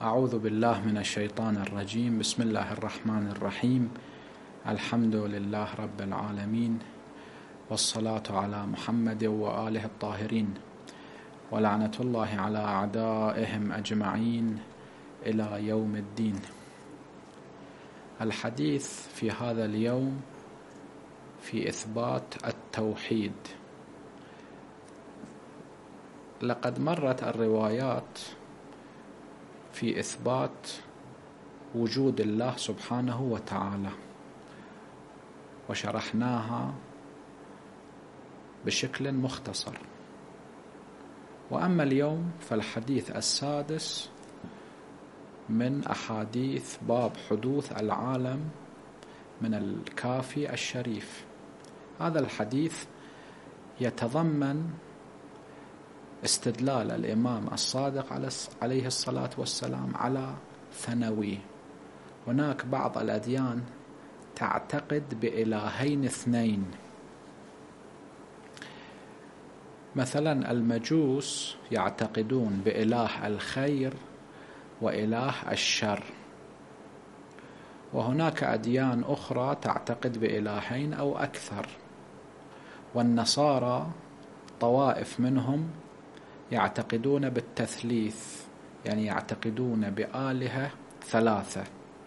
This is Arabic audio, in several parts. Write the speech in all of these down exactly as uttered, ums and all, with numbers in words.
أعوذ بالله من الشيطان الرجيم. بسم الله الرحمن الرحيم. الحمد لله رب العالمين، والصلاة على محمد وآله الطاهرين، ولعنة الله على أعدائهم أجمعين إلى يوم الدين. الحديث في هذا اليوم في إثبات التوحيد. لقد مرت الروايات في إثبات وجود الله سبحانه وتعالى، وشرحناها بشكل مختصر. وأما اليوم فالحديث السادس من أحاديث باب حدوث العالم من الكافي الشريف. هذا الحديث يتضمن استدلال الإمام الصادق عليه الصلاة والسلام على ثنويه. هناك بعض الأديان تعتقد بإلهين اثنين، مثلا المجوس يعتقدون بإله الخير وإله الشر، وهناك أديان أخرى تعتقد بإلهين أو أكثر. والنصارى طوائف منهم يعتقدون بالتثليث، يعني يعتقدون بآلهة ثلاثة.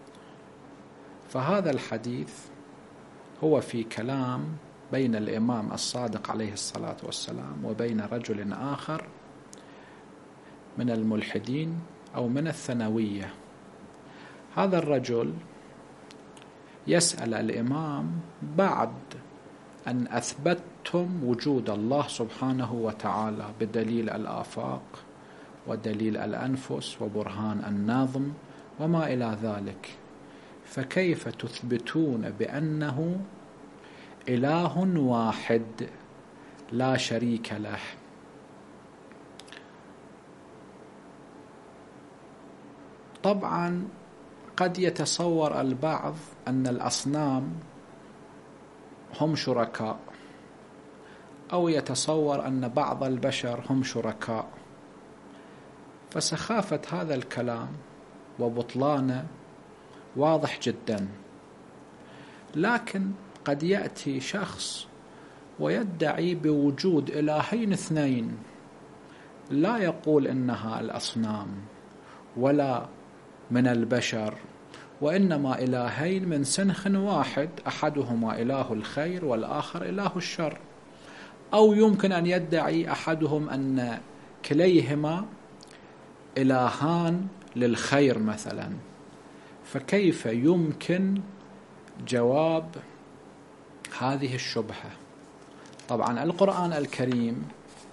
فهذا الحديث هو في كلام بين الإمام الصادق عليه الصلاة والسلام وبين رجل آخر من الملحدين أو من الثنوية. هذا الرجل يسأل الإمام بعد أن أثبتتم وجود الله سبحانه وتعالى بدليل الآفاق ودليل الأنفس وبرهان النظم وما إلى ذلك، فكيف تثبتون بأنه إله واحد لا شريك له؟ طبعا قد يتصور البعض أن الأصنام هم شركاء، أو يتصور أن بعض البشر هم شركاء، فسخافة هذا الكلام وبطلانه واضح جدا. لكن قد يأتي شخص ويدعي بوجود إلهين اثنين، لا يقول إنها الأصنام ولا من البشر، وإنما إلهين من سنخ واحد، أحدهما إله الخير والآخر إله الشر. أو يمكن أن يدعي أحدهم أن كليهما إلهان للخير مثلا. فكيف يمكن جواب هذه الشبهة؟ طبعا القرآن الكريم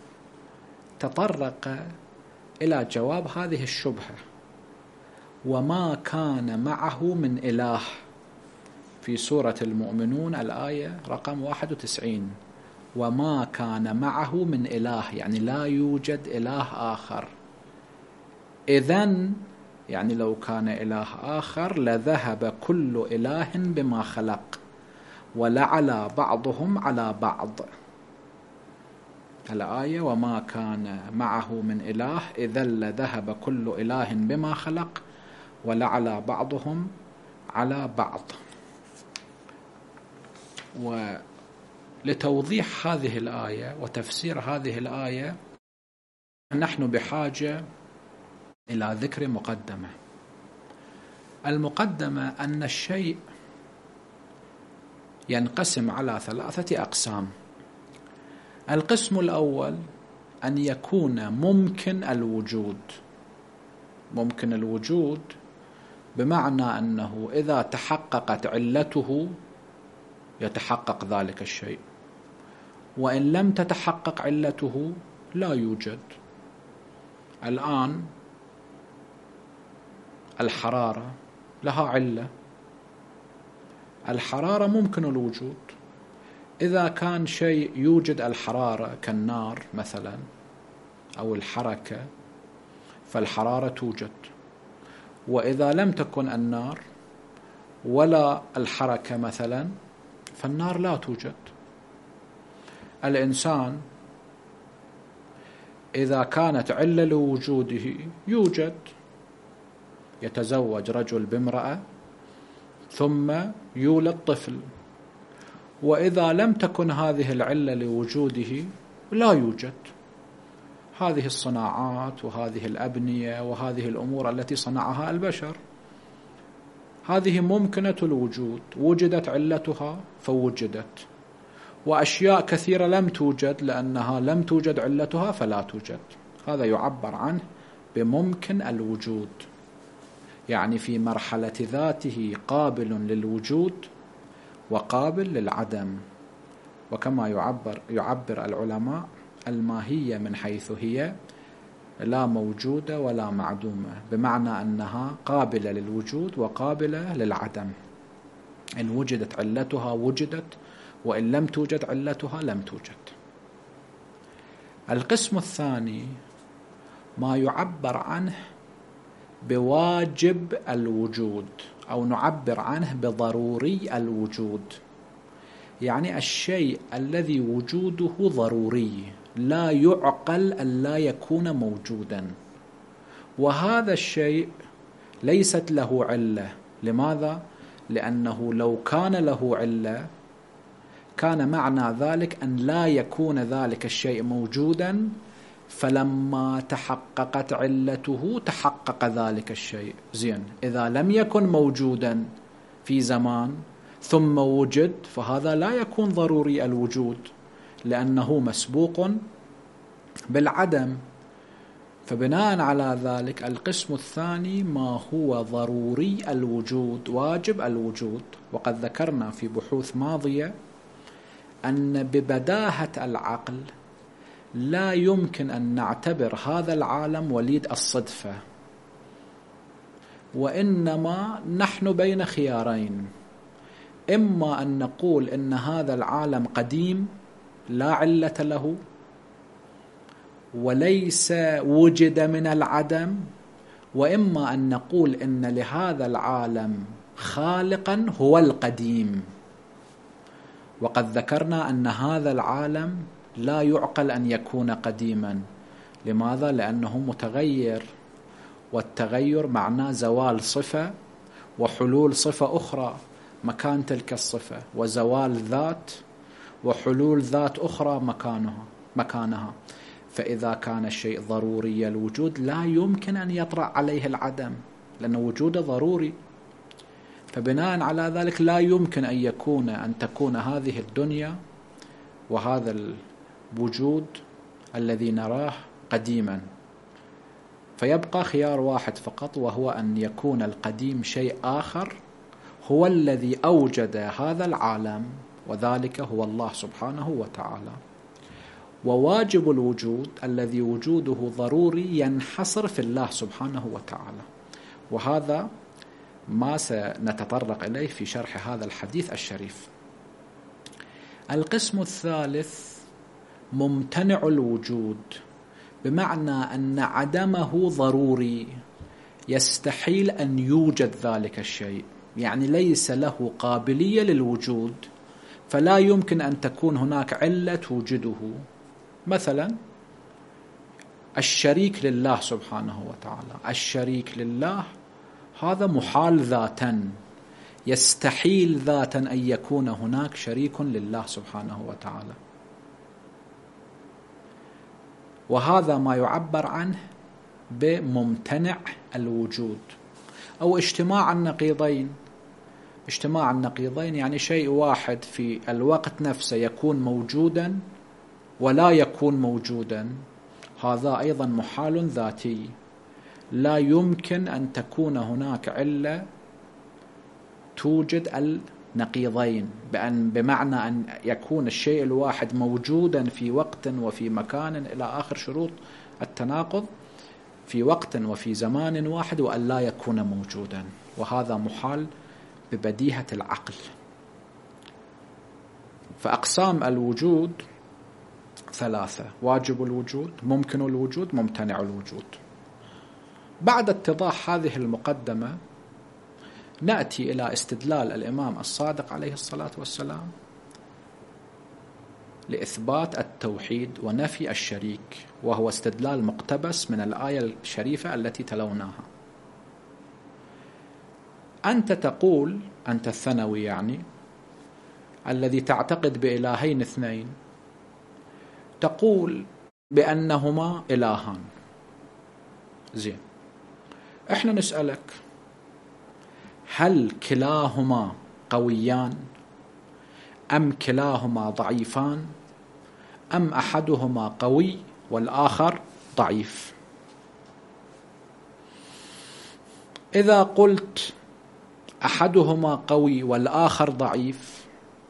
تطرق إلى جواب هذه الشبهة. وما كان معه من إله في سورة المؤمنون الآية رقم واحد وتسعين. وما كان معه من إله، يعني لا يوجد إله آخر. إذن يعني لو كان إله آخر لذهب كل إله بما خلق ولعلى بعضهم على بعض. الآية وما كان معه من إله إذن لذهب كل إله بما خلق ولعلى بعضهم على بعض. ولتوضيح هذه الآية وتفسير هذه الآية نحن بحاجة إلى ذكر مقدمة. المقدمة أن الشيء ينقسم على ثلاثة أقسام. القسم الأول أن يكون ممكن الوجود. ممكن الوجود بمعنى أنه إذا تحققت علته يتحقق ذلك الشيء، وإن لم تتحقق علته لا يوجد. الآن الحرارة لها علة. الحرارة ممكن الوجود. إذا كان شيء يوجد الحرارة كالنار مثلا أو الحركة فالحرارة توجد. وإذا لم تكن النار ولا الحركة مثلا فالنار لا توجد. الإنسان إذا كانت علة لوجوده يوجد، يتزوج رجل بامرأة ثم يولد طفل، وإذا لم تكن هذه العلة لوجوده لا يوجد. هذه الصناعات وهذه الأبنية وهذه الأمور التي صنعها البشر هذه ممكنة الوجود، وجدت علتها فوجدت، وأشياء كثيرة لم توجد لأنها لم توجد علتها فلا توجد. هذا يعبر عنه بممكن الوجود، يعني في مرحلة ذاته قابل للوجود وقابل للعدم. وكما يعبر, يعبر العلماء الماهية من حيث هي لا موجودة ولا معدومة، بمعنى أنها قابلة للوجود وقابلة للعدم. إن وجدت علتها وجدت، وإن لم توجد علتها لم توجد. القسم الثاني ما يعبر عنه بواجب الوجود، أو نعبر عنه بضروري الوجود، يعني الشيء الذي وجوده ضروري لا يعقل أن لا يكون موجودا، وهذا الشيء ليست له علة. لماذا؟ لأنه لو كان له علة كان معنى ذلك أن لا يكون ذلك الشيء موجودا، فلما تحققت علته تحقق ذلك الشيء. زين، إذا لم يكن موجودا في زمان ثم وجد فهذا لا يكون ضروري الوجود، لأنه مسبوق بالعدم. فبناء على ذلك القسم الثاني ما هو ضروري الوجود، واجب الوجود. وقد ذكرنا في بحوث ماضية أن ببداهة العقل لا يمكن أن نعتبر هذا العالم وليد الصدفة، وإنما نحن بين خيارين: إما أن نقول إن هذا العالم قديم لا علة له وليس وجد من العدم، وإما أن نقول إن لهذا العالم خالقا هو القديم. وقد ذكرنا أن هذا العالم لا يعقل أن يكون قديما. لماذا؟ لأنه متغير، والتغير معناه زوال صفة وحلول صفة أخرى مكان تلك الصفة، وزوال ذات وحلول ذات أخرى مكانها مكانها فإذا كان الشيء ضروري الوجود لا يمكن أن يطرأ عليه العدم، لأن وجوده ضروري. فبناء على ذلك لا يمكن أن يكون أن تكون هذه الدنيا وهذا الوجود الذي نراه قديما. فيبقى خيار واحد فقط، وهو أن يكون القديم شيء آخر هو الذي أوجد هذا العالم، وذلك هو الله سبحانه وتعالى. وواجب الوجود الذي وجوده ضروري ينحصر في الله سبحانه وتعالى، وهذا ما سنتطرق إليه في شرح هذا الحديث الشريف. القسم الثالث ممتنع الوجود، بمعنى أن عدمه ضروري، يستحيل أن يوجد ذلك الشيء، يعني ليس له قابلية للوجود، فلا يمكن أن تكون هناك علة توجده. مثلا الشريك لله سبحانه وتعالى، الشريك لله هذا محال ذاتا، يستحيل ذاتا أن يكون هناك شريك لله سبحانه وتعالى. وهذا ما يعبر عنه بممتنع الوجود، أو اجتماع النقيضين. اجتماع النقيضين يعني شيء واحد في الوقت نفسه يكون موجودا ولا يكون موجودا، هذا أيضا محال ذاتي. لا يمكن أن تكون هناك علة توجد النقيضين، بأن بمعنى أن يكون الشيء الواحد موجودا في وقت وفي مكان إلى آخر شروط التناقض، في وقت وفي زمان واحد، وأن لا يكون موجودا، وهذا محال ببديهة العقل. فأقسام الوجود ثلاثة: واجب الوجود، ممكن الوجود، ممتنع الوجود. بعد اتضاح هذه المقدمة نأتي إلى استدلال الإمام الصادق عليه الصلاة والسلام لإثبات التوحيد ونفي الشريك، وهو استدلال مقتبس من الآية الشريفة التي تلوناها. أنت تقول، أنت الثانوي يعني الذي تعتقد بإلهين اثنين، تقول بأنهما إلهان. زين، احنا نسألك هل كلاهما قويان أم كلاهما ضعيفان أم أحدهما قوي والآخر ضعيف؟ إذا قلت أحدهما قوي والآخر ضعيف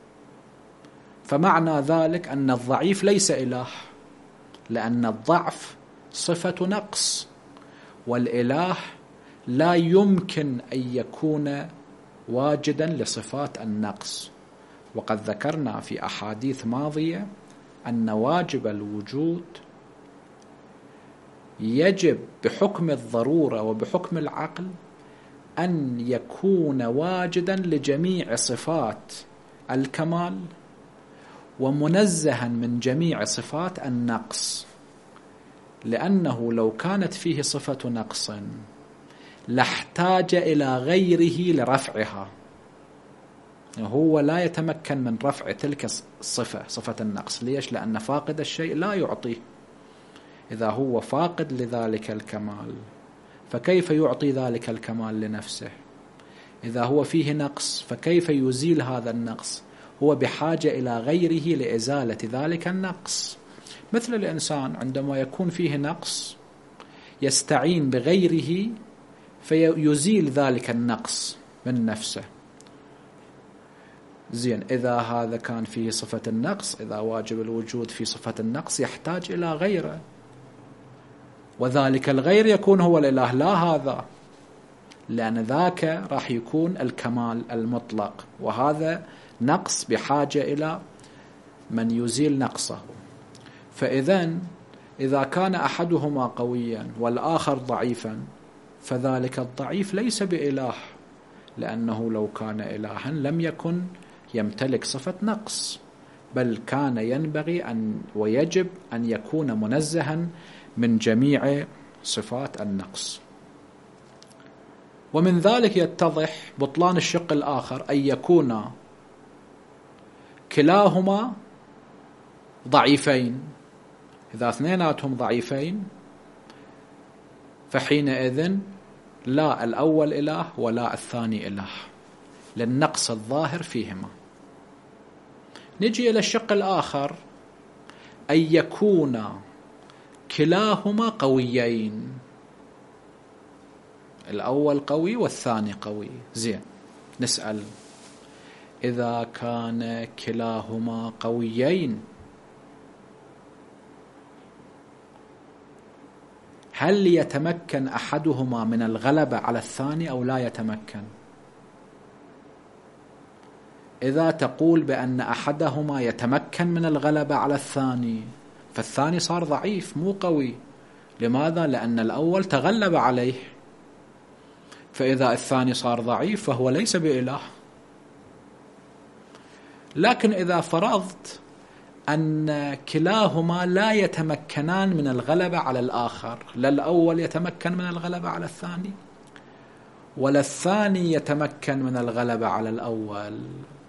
فمعنى ذلك أن الضعيف ليس إله، لأن الضعف صفة نقص، والإله لا يمكن أن يكون واجدا لصفات النقص. وقد ذكرنا في أحاديث ماضية أن واجب الوجود يجب بحكم الضرورة وبحكم العقل أن يكون واجدا لجميع صفات الكمال ومنزها من جميع صفات النقص، لأنه لو كانت فيه صفة نقص لاحتاج إلى غيره لرفعها. هو لا يتمكن من رفع تلك الصفة، صفة النقص. ليش؟ لأن فاقد الشيء لا يعطيه. إذا هو فاقد لذلك الكمال فكيف يعطي ذلك الكمال لنفسه؟ إذا هو فيه نقص فكيف يزيل هذا النقص؟ هو بحاجة إلى غيره لإزالة ذلك النقص. مثل الإنسان عندما يكون فيه نقص يستعين بغيره فيزيل ذلك النقص من نفسه. زين، إذا هذا كان فيه صفة النقص، إذا واجب الوجود في صفة النقص يحتاج إلى غيره، وذلك الغير يكون هو الإله لا هذا، لأن ذاك راح يكون الكمال المطلق، وهذا نقص بحاجة إلى من يزيل نقصه. فإذن إذا كان أحدهما قويا والآخر ضعيفا فذلك الضعيف ليس بإله، لأنه لو كان إلها لم يكن يمتلك صفة نقص، بل كان ينبغي أن ويجب أن يكون منزها من جميع صفات النقص. ومن ذلك يتضح بطلان الشق الآخر، أن يكون كلاهما ضعيفين. إذا اثنيناتهم ضعيفين فحينئذ لا الأول إله ولا الثاني إله، للنقص الظاهر فيهما. نجي إلى الشق الآخر، أن يكون كلاهما قويين، الأول قوي والثاني قوي. زين، نسأل إذا كان كلاهما قويين هل يتمكن أحدهما من الغلبة على الثاني أو لا يتمكن؟ إذا تقول بأن أحدهما يتمكن من الغلبة على الثاني فالثاني صار ضعيف مو قوي. لماذا؟ لأن الأول تغلب عليه. فإذا الثاني صار ضعيف فهو ليس بإله. لكن إذا فرضت أن كلاهما لا يتمكنان من الغلبة على الآخر، لا الأول يتمكن من الغلبة على الثاني ولا الثاني يتمكن من الغلبة على الأول،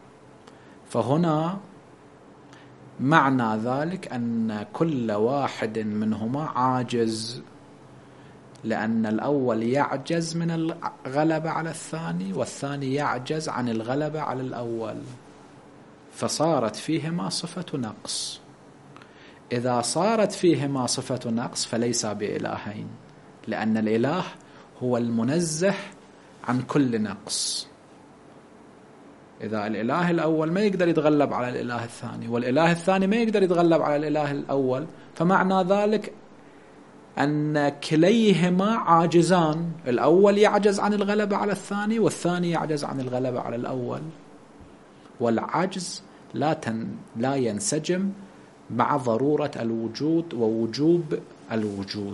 فهنا معنى ذلك أن كل واحد منهما عاجز، لأن الأول يعجز من الغلبة على الثاني والثاني يعجز عن الغلبة على الأول، فصارت فيهما صفة نقص. إذا صارت فيهما صفة نقص فليس بإلهين، لأن الإله هو المنزه عن كل نقص. إذا الإله الأول ما يقدر يتغلب على الإله الثاني والإله الثاني ما يقدر يتغلب على الإله الأول، فمعنى ذلك أن كليهما عاجزان، الأول يعجز عن الغلبة على الثاني والثاني يعجز عن الغلبة على الأول، والعجز لا تن لا ينسجم مع ضرورة الوجود ووجوب الوجود.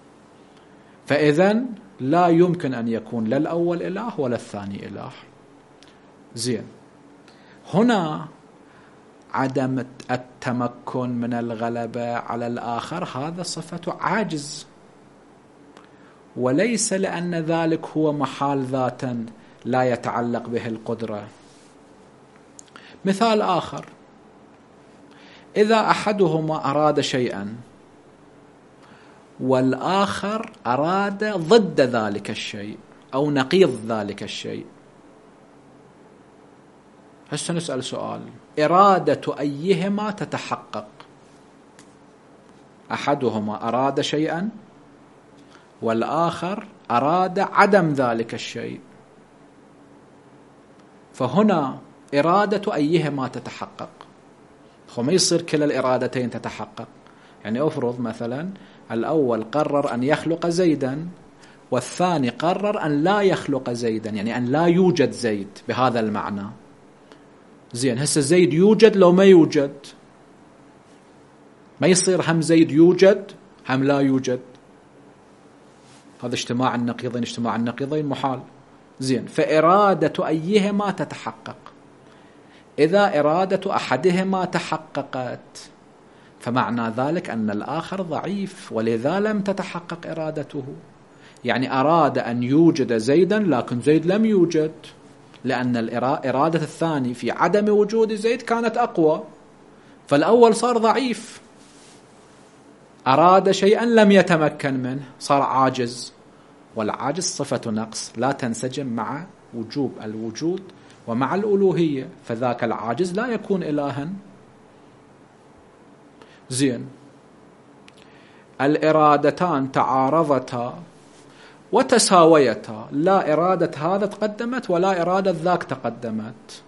فإذن لا يمكن أن يكون لا الأول إله ولا الثاني إله. زين، هنا عدم التمكن من الغلبة على الآخر هذا صفة عجز، وليس لأن ذلك هو محال ذاتا لا يتعلق به القدرة. مثال آخر: إذا أحدهما أراد شيئا والآخر أراد ضد ذلك الشيء أو نقيض ذلك الشيء، هسه نسأل سؤال: إرادة أيهما تتحقق؟ أحدهما أراد شيئا والآخر أراد عدم ذلك الشيء، فهنا إرادة أيهما تتحقق؟ خو ما يصير كلا الإرادتين تتحقق. يعني أفرض مثلا الأول قرر أن يخلق زيدا والثاني قرر أن لا يخلق زيدا، يعني أن لا يوجد زيد بهذا المعنى. زين، هسه زيد يوجد لو ما يوجد، ما يصير هم زيد يوجد هم لا يوجد، هذا اجتماع النقيضين. اجتماع النقيضين محال. زين، فإرادة أيهما تتحقق؟ إذا إرادة أحدهما تحققت فمعنى ذلك أن الآخر ضعيف، ولذا لم تتحقق إرادته. يعني أراد أن يوجد زيدا لكن زيد لم يوجد، لأن الإرادة الثاني في عدم وجود زيد كانت أقوى، فالأول صار ضعيف. أراد شيئا لم يتمكن منه، صار عاجز، والعاجز صفة نقص لا تنسجم مع وجوب الوجود ومع الألوهية، فذاك العاجز لا يكون إلها. زين، الإرادتان تعارضتا وتساويتا، لا إرادة هذا تقدمت ولا إرادة ذاك تقدمت،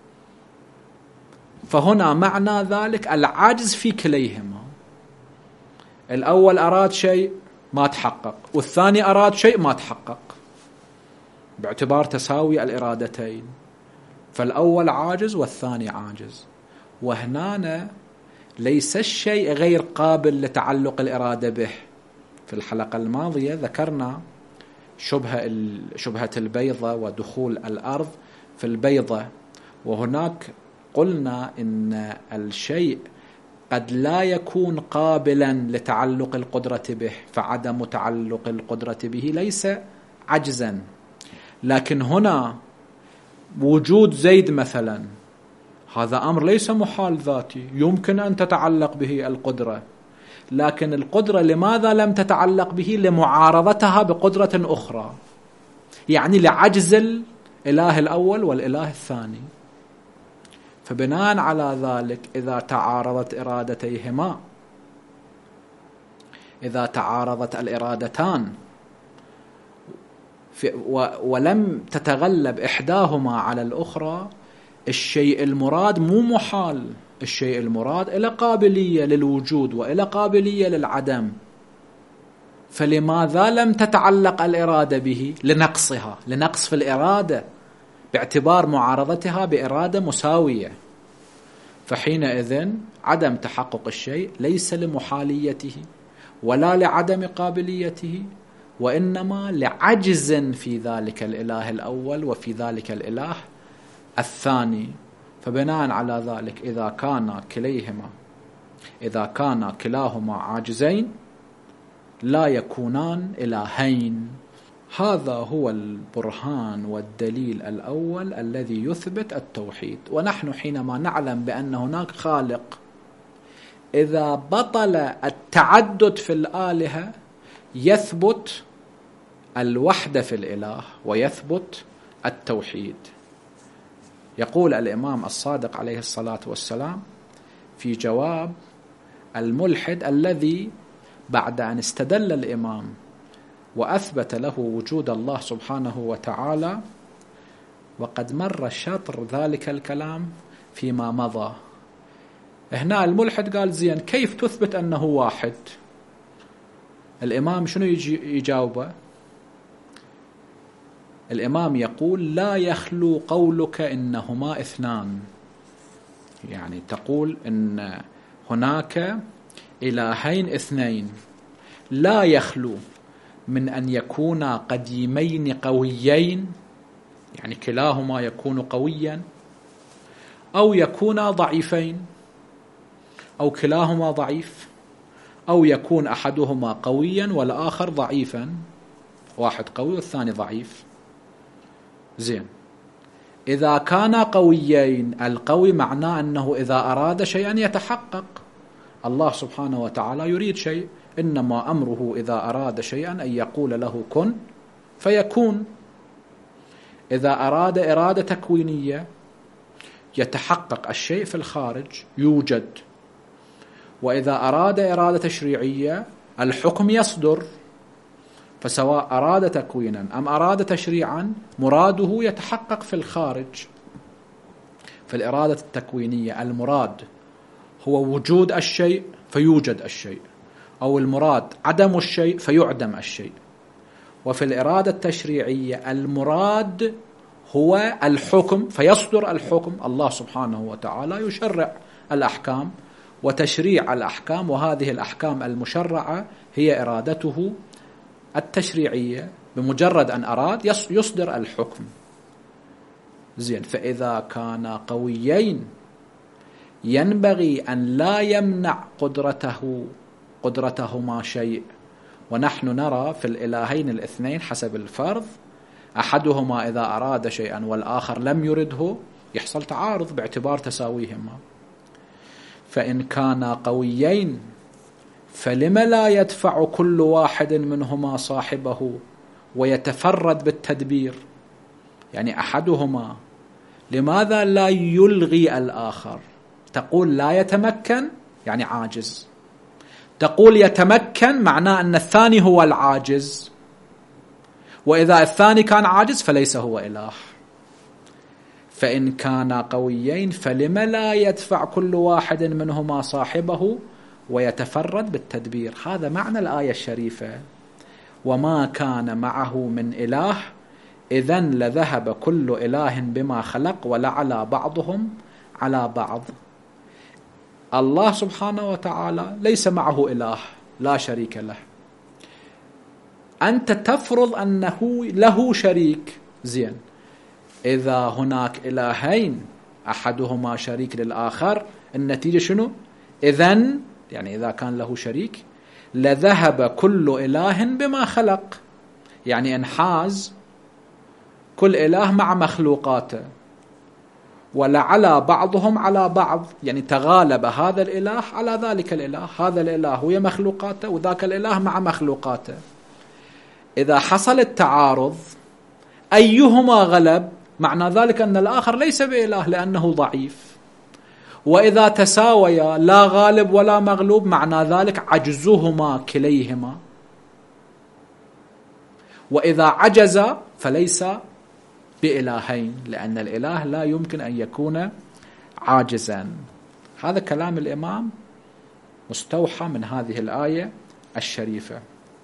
فهنا معنى ذلك العاجز في كليهما. الأول أراد شيء ما تحقق والثاني أراد شيء ما تحقق، باعتبار تساوي الإرادتين، فالأول عاجز والثاني عاجز. وهنا ليس الشيء غير قابل لتعلق الإرادة به. في الحلقة الماضية ذكرنا شبهة شبهة البيضة ودخول الأرض في البيضة، وهناك قلنا إن الشيء قد لا يكون قابلا لتعلق القدرة به، فعدم تعلق القدرة به ليس عجزا. لكن هنا وجود زيد مثلا هذا أمر ليس محال ذاتي، يمكن أن تتعلق به القدرة، لكن القدرة لماذا لم تتعلق به؟ لمعارضتها بقدرة أخرى، يعني لعجز الإله الأول والإله الثاني. فبناء على ذلك إذا تعارضت إرادتيهما، إذا تعارضت الإرادتان ولم تتغلب إحداهما على الأخرى، الشيء المراد مو محال، الشيء المراد إلى قابلية للوجود وإلى قابلية للعدم، فلماذا لم تتعلق الإرادة به؟ لنقصها، لنقص في الإرادة باعتبار معارضتها بإرادة مساوية. فحينئذ عدم تحقق الشيء ليس لمحاليته ولا لعدم قابليته، وإنما لعجز في ذلك الإله الأول وفي ذلك الإله الثاني. فبناء على ذلك إذا كان كليهما إذا كان كلاهما عاجزين لا يكونان إلهين. هذا هو البرهان والدليل الأول الذي يثبت التوحيد. ونحن حينما نعلم بأن هناك خالق، إذا بطل التعدد في الآلهة يثبت الوحدة في الإله ويثبت التوحيد. يقول الإمام الصادق عليه الصلاة والسلام في جواب الملحد الذي بعد أن استدل الإمام وأثبت له وجود الله سبحانه وتعالى، وقد مر شطر ذلك الكلام فيما مضى. هنا الملحد قال زين كيف تثبت أنه واحد؟ الإمام شنو يجي يجاوبه؟ الإمام يقول لا يخلو قولك إنهما اثنان، يعني تقول إن هناك إلهين اثنين، لا يخلو من أن يكونا قديمين قويين، يعني كلاهما يكون قويا، أو يكونا ضعيفين، أو كلاهما ضعيف، أو يكون أحدهما قويا والآخر ضعيفا، واحد قوي والثاني ضعيف. زين، إذا كانا قويين، القوي معناه أنه إذا أراد شيئا يتحقق. الله سبحانه وتعالى يريد شيء، إنما أمره إذا أراد شيئا أن يقول له كن فيكون. إذا أراد إرادة تكوينية يتحقق الشيء في الخارج، يوجد. وإذا أراد إرادة تشريعية الحكم يصدر. فسواء أراد تكوينا أم أراد تشريعا مراده يتحقق في الخارج. في الإرادة التكوينية المراد هو وجود الشيء فيوجد الشيء، أو المراد عدم الشيء فيعدم الشيء. وفي الإرادة التشريعية المراد هو الحكم فيصدر الحكم. الله سبحانه وتعالى يشرع الأحكام وتشريع الأحكام، وهذه الأحكام المشرعة هي إرادته التشريعية. بمجرد أن أراد يصدر الحكم. زين، فإذا كان قويين ينبغي أن لا يمنع قدرته قدرتهما شيء. ونحن نرى في الإلهين الاثنين حسب الفرض أحدهما إذا أراد شيئا والآخر لم يرده يحصل تعارض باعتبار تساويهما. فإن كانا قويين فلم لا يدفع كل واحد منهما صاحبه ويتفرد بالتدبير؟ يعني أحدهما لماذا لا يلغي الآخر؟ تقول لا يتمكن يعني عاجز، تقول يتمكن معناه أن الثاني هو العاجز، وإذا الثاني كان عاجز فليس هو إله. فإن كانا قويين فلم لا يدفع كل واحد منهما صاحبه ويتفرد بالتدبير. هذا معنى الآية الشريفة: وما كان معه من إله إذن لذهب كل إله بما خلق ولعلى بعضهم على بعض. الله سبحانه وتعالى ليس معه إله، لا شريك له. أنت تفرض أنه له شريك. زين، إذا هناك إلهين أحدهما شريك للآخر النتيجة شنو؟ إذن يعني إذا كان له شريك لذهب كل إله بما خلق، يعني انحاز كل إله مع مخلوقاته، ولعلى بعضهم على بعض، يعني تغالب هذا الإله على ذلك الإله، هذا الإله ويا مخلوقاته وذاك الإله مع مخلوقاته. إذا حصل التعارض أيهما غلب معنى ذلك أن الآخر ليس بإله لأنه ضعيف. وإذا تساويا لا غالب ولا مغلوب معنى ذلك عجزهما كليهما. وإذا عجز فليس بإلهين، لأن الإله لا يمكن أن يكون عاجزا. هذا كلام الإمام مستوحى من هذه الآية الشريفة.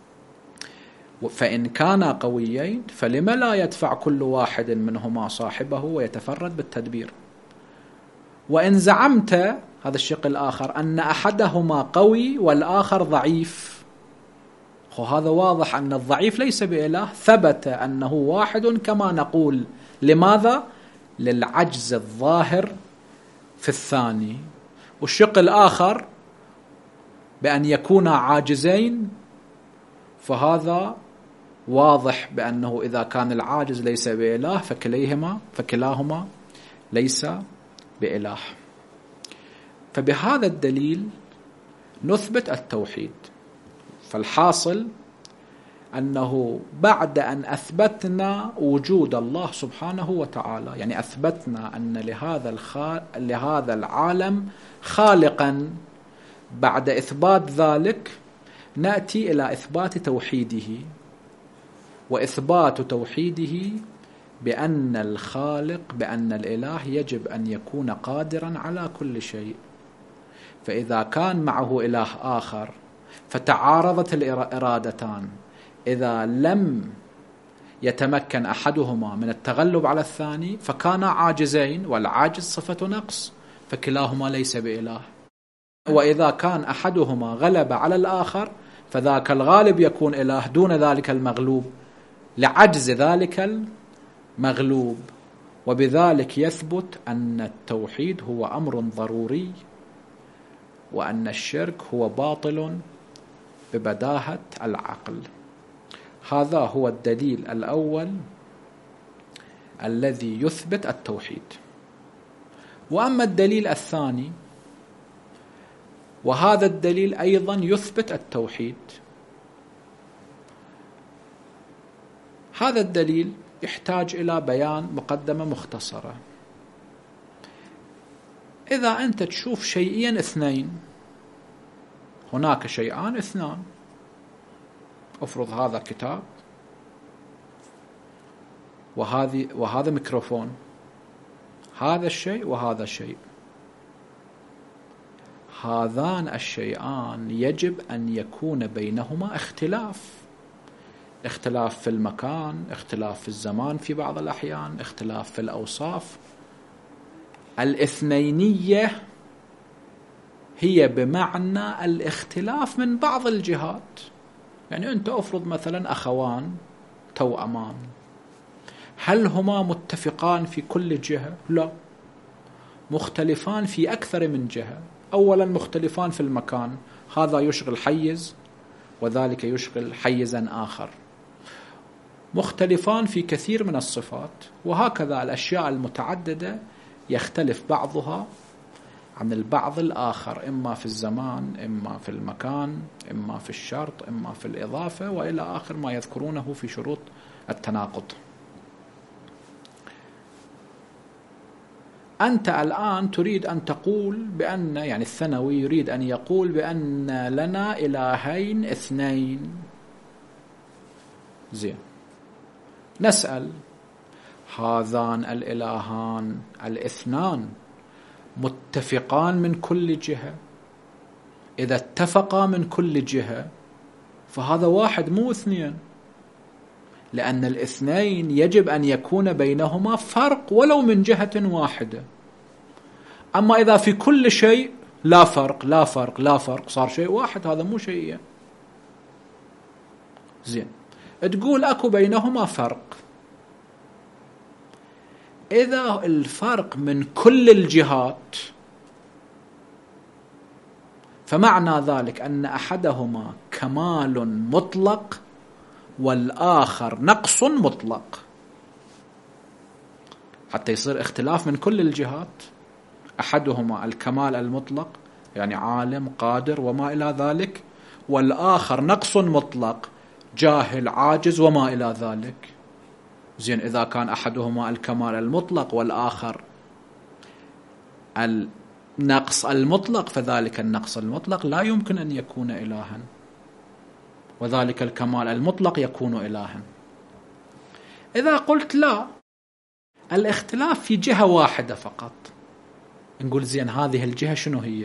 فإن كانا قويين فلم لا يدفع كل واحد منهما صاحبه ويتفرد بالتدبير. وإن زعمت هذا الشق الآخر أن أحدهما قوي والآخر ضعيف، هذا واضح أن الضعيف ليس بإله، ثبت أنه واحد كما نقول. لماذا؟ للعجز الظاهر في الثاني. والشق الآخر بأن يكونا عاجزين، فهذا واضح بأنه إذا كان العاجز ليس بإله فكليهما فكلاهما ليس بإله. فبهذا الدليل نثبت التوحيد. فالحاصل أنه بعد أن أثبتنا وجود الله سبحانه وتعالى، يعني أثبتنا أن لهذا الخال... لهذا العالم خالقا، بعد إثبات ذلك نأتي إلى إثبات توحيده. وإثبات توحيده بأن الخالق، بأن الإله يجب أن يكون قادرا على كل شيء. فإذا كان معه إله آخر فتعارضت الإرادتان، إذا لم يتمكن أحدهما من التغلب على الثاني فكانا عاجزين، والعاجز صفة نقص، فكلاهما ليس بإله. وإذا كان أحدهما غلب على الآخر فذاك الغالب يكون إله دون ذلك المغلوب لعجز ذلك المغلوب. وبذلك يثبت أن التوحيد هو أمر ضروري، وأن الشرك هو باطل ببداهة العقل. هذا هو الدليل الأول الذي يثبت التوحيد. وأما الدليل الثاني، وهذا الدليل أيضا يثبت التوحيد، هذا الدليل يحتاج إلى بيان مقدمة مختصرة. إذا أنت تشوف شيئين اثنين، هناك شيئان اثنان، أفرض هذا كتاب وهذه وهذا ميكروفون، هذا الشيء وهذا الشيء، هذان الشيئان يجب أن يكون بينهما اختلاف، اختلاف في المكان، اختلاف في الزمان في بعض الأحيان، اختلاف في الأوصاف. الاثنينية هي بمعنى الاختلاف من بعض الجهات. يعني أنت أفرض مثلا أخوان توأمان، هل هما متفقان في كل جهة؟ لا، مختلفان في أكثر من جهة. أولا مختلفان في المكان، هذا يشغل حيز وذلك يشغل حيزا آخر. مختلفان في كثير من الصفات، وهكذا الأشياء المتعددة يختلف بعضها عن البعض الآخر، إما في الزمان، إما في المكان، إما في الشرط، إما في الإضافة، وإلى آخر ما يذكرونه في شروط التناقض. أنت الآن تريد أن تقول بأن، يعني الثانوي يريد أن يقول بأن لنا إلهين اثنين. زين، نسأل هذان الإلهان الاثنان متفقان من كل جهة؟ إذا اتفقا من كل جهة فهذا واحد مو اثنين، لأن الاثنين يجب أن يكون بينهما فرق ولو من جهة واحدة. أما إذا في كل شيء لا فرق لا فرق لا فرق، صار شيء واحد، هذا مو شيء. زين، تقول أكو بينهما فرق. إذا الفرق من كل الجهات فمعنى ذلك أن أحدهما كمال مطلق والآخر نقص مطلق، حتى يصير اختلاف من كل الجهات. أحدهما الكمال المطلق، يعني عالم قادر وما إلى ذلك، والآخر نقص مطلق، جاهل عاجز وما إلى ذلك. زين، إذا كان أحدهما الكمال المطلق والآخر النقص المطلق، فذلك النقص المطلق لا يمكن أن يكون إلها، وذلك الكمال المطلق يكون إلها. إذا قلت لا، الاختلاف في جهة واحدة فقط، نقول زين هذه الجهة شنو هي؟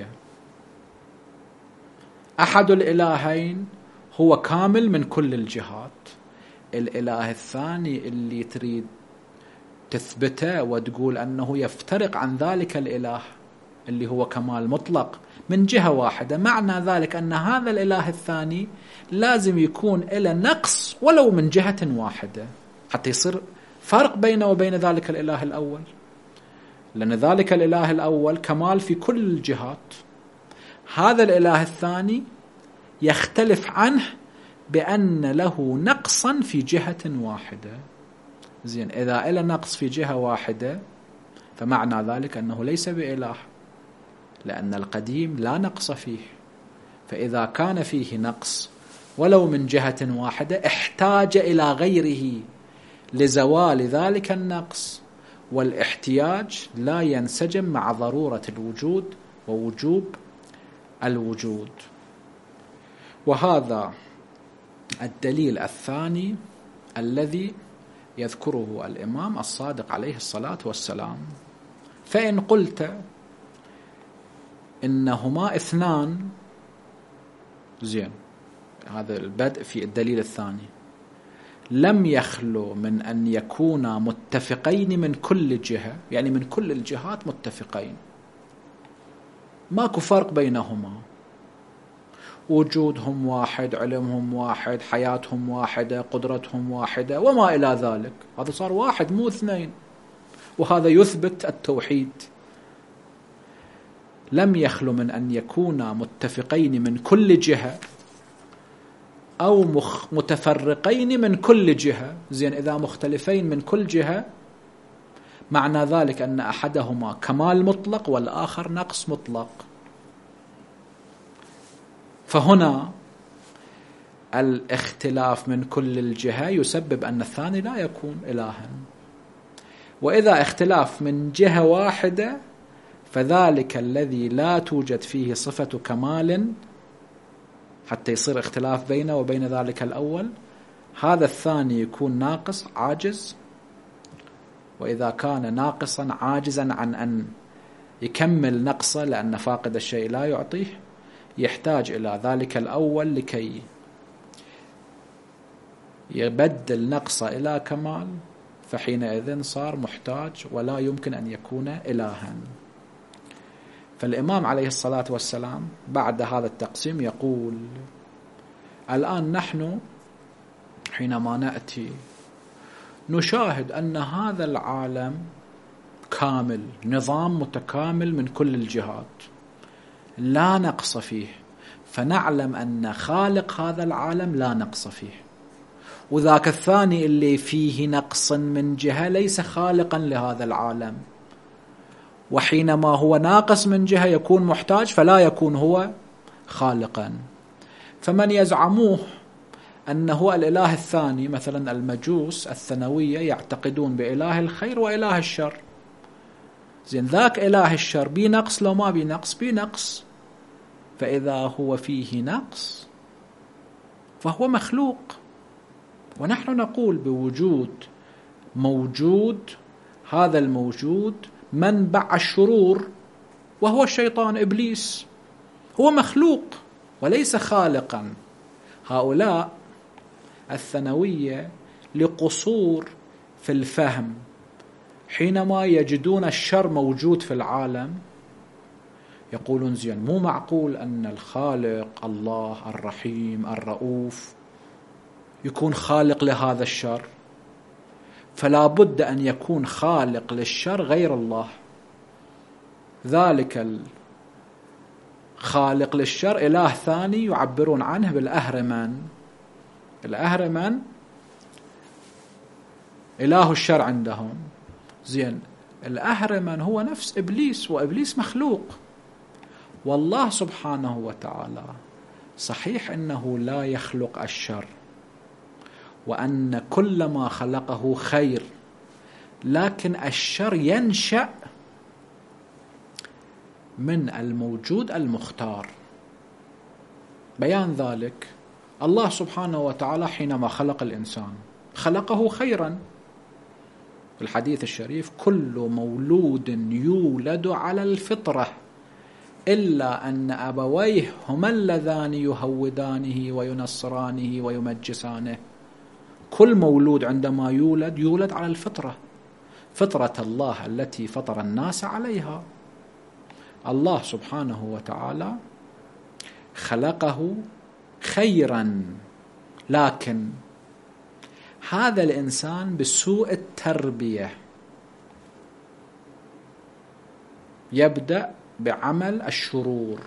أحد الإلهين هو كامل من كل الجهات، الإله الثاني اللي تريد تثبته وتقول أنه يفترق عن ذلك الإله اللي هو كمال مطلق من جهة واحدة، معنى ذلك أن هذا الإله الثاني لازم يكون له نقص ولو من جهة واحدة حتى يصير فرق بينه وبين ذلك الإله الأول، لأن ذلك الإله الأول كمال في كل الجهات، هذا الإله الثاني يختلف عنه بأن له نقصا في جهة واحدة. زين، إذا له نقص في جهة واحدة فمعنى ذلك أنه ليس بإله، لأن القديم لا نقص فيه. فإذا كان فيه نقص ولو من جهة واحدة احتاج إلى غيره لزوال ذلك النقص، والاحتياج لا ينسجم مع ضرورة الوجود ووجوب الوجود. وهذا الدليل الثاني الذي يذكره الإمام الصادق عليه الصلاة والسلام. فإن قلت إنهما اثنان، زين، هذا البدء في الدليل الثاني، لم يخلو من أن يكونا متفقين من كل جهة، يعني من كل الجهات متفقين، ماكو فرق بينهما، وجودهم واحد، علمهم واحد، حياتهم واحدة، قدرتهم واحدة وما إلى ذلك، هذا صار واحد مو اثنين، وهذا يثبت التوحيد. لم يخلو من أن يكونا متفقين من كل جهة أو مخ متفرقين من كل جهة. زين، إذا مختلفين من كل جهة معنى ذلك أن أحدهما كمال مطلق والآخر نقص مطلق. فهنا الاختلاف من كل الجهة يسبب أن الثاني لا يكون إلها. وإذا اختلاف من جهة واحدة فذلك الذي لا توجد فيه صفة كمال حتى يصير اختلاف بينه وبين ذلك الأول، هذا الثاني يكون ناقص عاجز. وإذا كان ناقصا عاجزا عن أن يكمل نقصه لأن فاقد الشيء لا يعطيه، يحتاج إلى ذلك الأول لكي يبدل نقصه إلى كمال، فحينئذ صار محتاج ولا يمكن أن يكون إلها. فالإمام عليه الصلاة والسلام بعد هذا التقسيم يقول: الآن نحن حينما نأتي نشاهد أن هذا العالم كامل، نظام متكامل من كل الجهات لا نقص فيه، فنعلم أن خالق هذا العالم لا نقص فيه، وذاك الثاني اللي فيه نقص من جهة ليس خالقا لهذا العالم، وحينما هو ناقص من جهة يكون محتاج فلا يكون هو خالقا. فمن يزعموه أنه الإله الثاني، مثلا المجوس الثانوية يعتقدون بإله الخير وإله الشر، زين ذاك إله الشر بنقص لو ما بنقص بنقص، فإذا هو فيه نقص فهو مخلوق. ونحن نقول بوجود موجود، هذا الموجود منبع الشرور وهو الشيطان إبليس، هو مخلوق وليس خالقا. هؤلاء الثانوية لقصور في الفهم، حينما يجدون الشر موجود في العالم يقولون زين مو معقول أن الخالق الله الرحيم الرؤوف يكون خالق لهذا الشر، فلا بد أن يكون خالق للشر غير الله. ذلك الخالق للشر إله ثاني يعبرون عنه بالأهرمن. الأهرمن إله الشر عندهم. زين الأهرمن هو نفس إبليس، وإبليس مخلوق. والله سبحانه وتعالى صحيح أنه لا يخلق الشر، وأن كل ما خلقه خير، لكن الشر ينشأ من الموجود المختار. بيان ذلك الله سبحانه وتعالى حينما خلق الإنسان خلقه خيرا. في الحديث الشريف: كل مولود يولد على الفطرة إلا أن أبويه هما اللذان يهودانه وينصرانه ويمجسانه. كل مولود عندما يولد يولد على الفطرة، فطرة الله التي فطر الناس عليها. الله سبحانه وتعالى خلقه خيرا، لكن هذا الإنسان بسوء التربية يبدأ بعمل الشرور،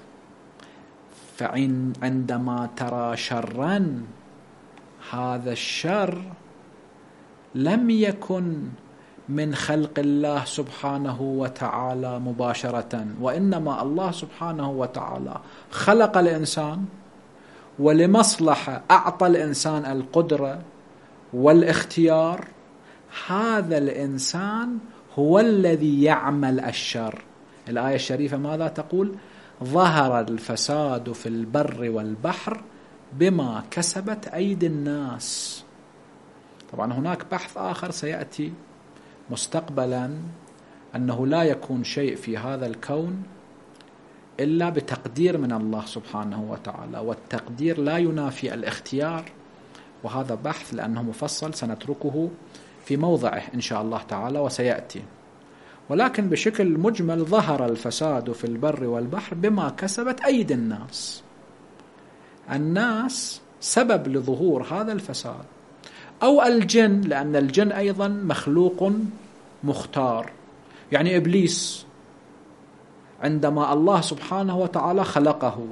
فعندما ترى شرا هذا الشر لم يكن من خلق الله سبحانه وتعالى مباشرة، وإنما الله سبحانه وتعالى خلق الإنسان ولمصلحة أعطى الإنسان القدرة والاختيار. هذا الإنسان هو الذي يعمل الشر. الآية الشريفة ماذا تقول؟ ظهر الفساد في البر والبحر بما كسبت أيدي الناس. طبعا هناك بحث آخر سيأتي مستقبلا أنه لا يكون شيء في هذا الكون إلا بتقدير من الله سبحانه وتعالى، والتقدير لا ينافي الاختيار، وهذا بحث لأنه مفصل سنتركه في موضعه إن شاء الله تعالى وسيأتي. ولكن بشكل مجمل ظهر الفساد في البر والبحر بما كسبت أيدي الناس. الناس سبب لظهور هذا الفساد، أو الجن، لأن الجن أيضا مخلوق مختار. يعني إبليس عندما الله سبحانه وتعالى خلقه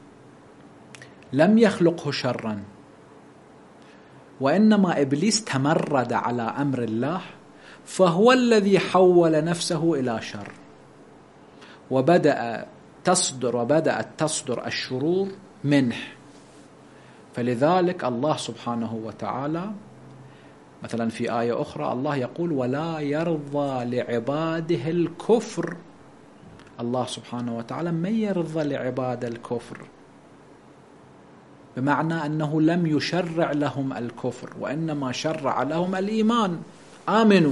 لم يخلقه شرا، وإنما إبليس تمرد على أمر الله فهو الذي حول نفسه إلى شر، وبدأ تصدر وبدأت تصدر الشرور منه. فلذلك الله سبحانه وتعالى مثلا في آية أخرى الله يقول ولا يرضى لعباده الكفر. الله سبحانه وتعالى من يرضى لعباد الكفر، بمعنى أنه لم يشرع لهم الكفر وإنما شرع لهم الإيمان، آمنوا.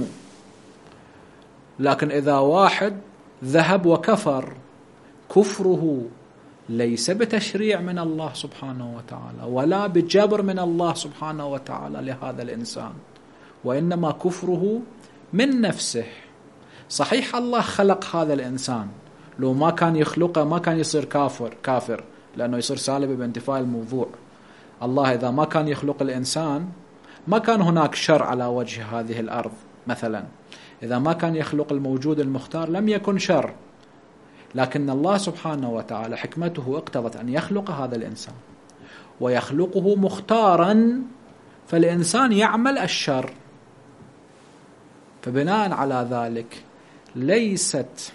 لكن إذا واحد ذهب وكفر، كفره ليس بتشريع من الله سبحانه وتعالى ولا بجبر من الله سبحانه وتعالى لهذا الإنسان، وإنما كفره من نفسه. صحيح الله خلق هذا الإنسان، لو ما كان يخلقه ما كان يصير كافر كافر لأنه يصير سالب بانتفاء الموضوع. الله إذا ما كان يخلق الإنسان ما كان هناك شر على وجه هذه الأرض مثلا. إذا ما كان يخلق الموجود المختار لم يكن شر، لكن الله سبحانه وتعالى حكمته اقتضت أن يخلق هذا الإنسان ويخلقه مختارا، فالإنسان يعمل الشر. فبناء على ذلك ليست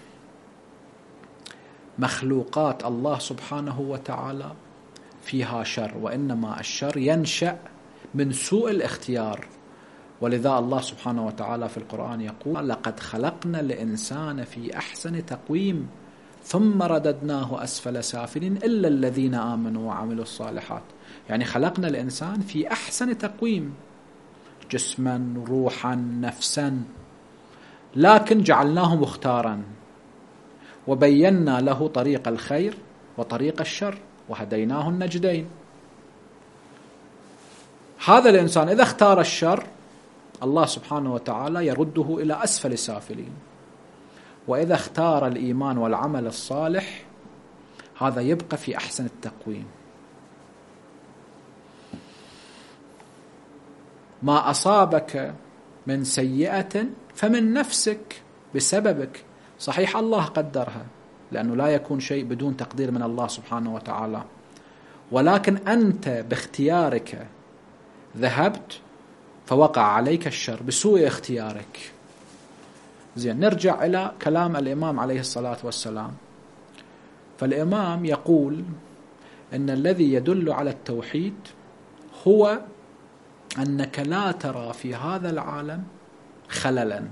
مخلوقات الله سبحانه وتعالى فيها شر، وإنما الشر ينشأ من سوء الاختيار. ولذا الله سبحانه وتعالى في القرآن يقول لقد خلقنا الإنسان في أحسن تقويم ثم رددناه أسفل سافلين إلا الذين آمنوا وعملوا الصالحات. يعني خلقنا الإنسان في أحسن تقويم، جسما روحا نفسا، لكن جعلناه مختارا وبينا له طريق الخير وطريق الشر وهديناه النجدين. هذا الإنسان إذا اختار الشر الله سبحانه وتعالى يرده إلى أسفل سافلين، وإذا اختار الإيمان والعمل الصالح هذا يبقى في أحسن التقويم. ما أصابك من سيئة فمن نفسك بسببك. صحيح الله قدرها لأنه لا يكون شيء بدون تقدير من الله سبحانه وتعالى، ولكن أنت باختيارك ذهبت فوقع عليك الشر بسوء اختيارك. زين، نرجع إلى كلام الإمام عليه الصلاة والسلام. فالإمام يقول إن الذي يدل على التوحيد هو أنك لا ترى في هذا العالم خللا،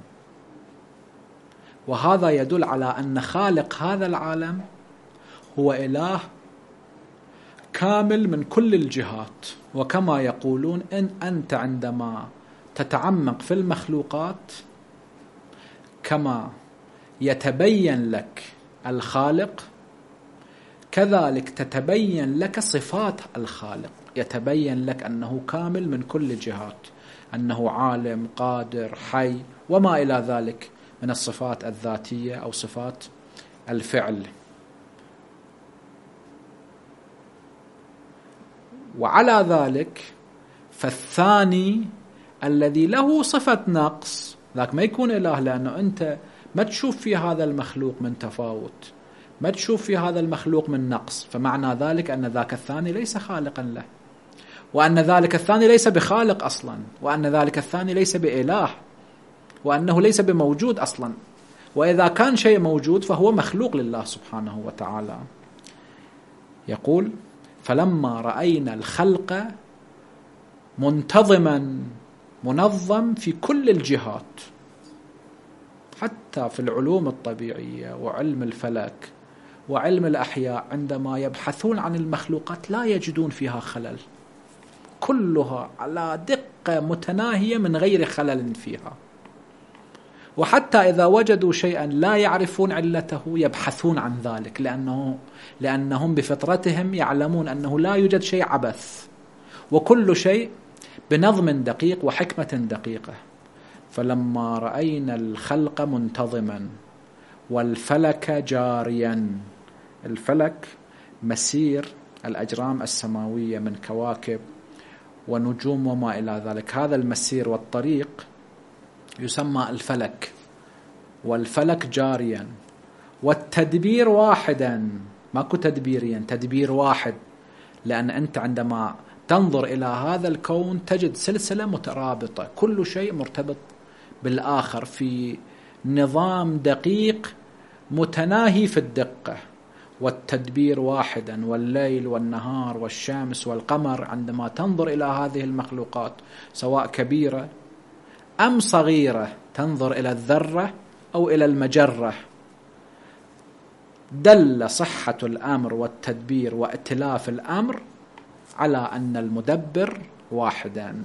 وهذا يدل على أن خالق هذا العالم هو إله كامل من كل الجهات. وكما يقولون إن أنت عندما تتعمق في المخلوقات كما يتبين لك الخالق كذلك تتبين لك صفات الخالق، يتبين لك أنه كامل من كل الجهات، أنه عالم قادر حي وما إلى ذلك من الصفات الذاتية أو صفات الفعل. وعلى ذلك فالثاني الذي له صفة نقص ذاك ما يكون إله، لأنه أنت ما تشوف في هذا المخلوق من تفاوت، ما تشوف في هذا المخلوق من نقص، فمعنى ذلك أن ذاك الثاني ليس خالقا له، وأن ذلك الثاني ليس بخالق أصلا، وأن ذلك الثاني ليس بإله، وأنه ليس بموجود أصلا. وإذا كان شيء موجود فهو مخلوق لله سبحانه وتعالى. يقول فلما رأينا الخلق منتظما منظم في كل الجهات، حتى في العلوم الطبيعية وعلم الفلك وعلم الأحياء عندما يبحثون عن المخلوقات لا يجدون فيها خلل، كلها على دقة متناهية من غير خلل فيها. وحتى إذا وجدوا شيئا لا يعرفون علته يبحثون عن ذلك، لأنه لأنهم بفطرتهم يعلمون أنه لا يوجد شيء عبث، وكل شيء بنظم دقيق وحكمة دقيقة. فلما رأينا الخلق منتظما والفلك جاريا، الفلك مسير الأجرام السماوية من كواكب ونجوم وما إلى ذلك، هذا المسير والطريق يسمى الفلك، والفلك جاريا، والتدبير واحدا، ماكو تدبيريا، تدبير واحد، لأن أنت عندما تنظر إلى هذا الكون تجد سلسلة مترابطة، كل شيء مرتبط بالآخر في نظام دقيق متناهي في الدقة، والتدبير واحدا، والليل والنهار والشمس والقمر عندما تنظر إلى هذه المخلوقات سواء كبيرة أم صغيرة، تنظر إلى الذرة أو إلى المجرة، دل صحة الأمر والتدبير وائتلاف الأمر على أن المدبر واحدا.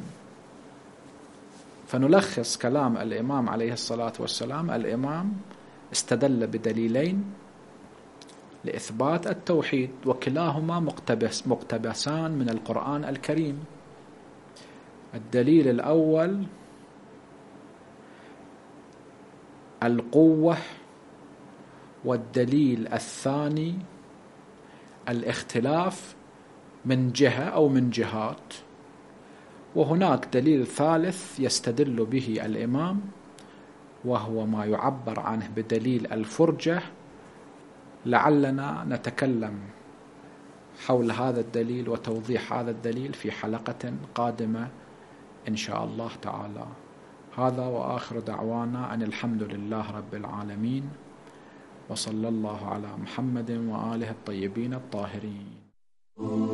فنلخص كلام الإمام عليه الصلاة والسلام. الإمام استدل بدليلين لإثبات التوحيد، وكلاهما مقتبس مقتبسان من القرآن الكريم. الدليل الأول القوة، والدليل الثاني الاختلاف من جهة أو من جهات. وهناك دليل ثالث يستدل به الإمام، وهو ما يعبر عنه بدليل الفرجة. لعلنا نتكلم حول هذا الدليل وتوضيح هذا الدليل في حلقة قادمة إن شاء الله تعالى. هذا وآخر دعوانا أن الحمد لله رب العالمين، وصلى الله على محمد وآله الطيبين الطاهرين.